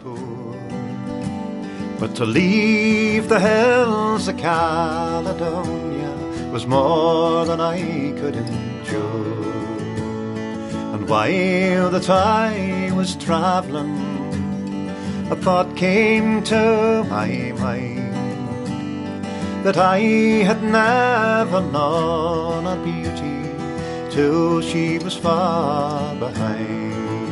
poor. But to leave the hills of Caledonia was more than I could endure. And while that I was travelling, a thought came to my mind that I had never known a beauty till she was far behind.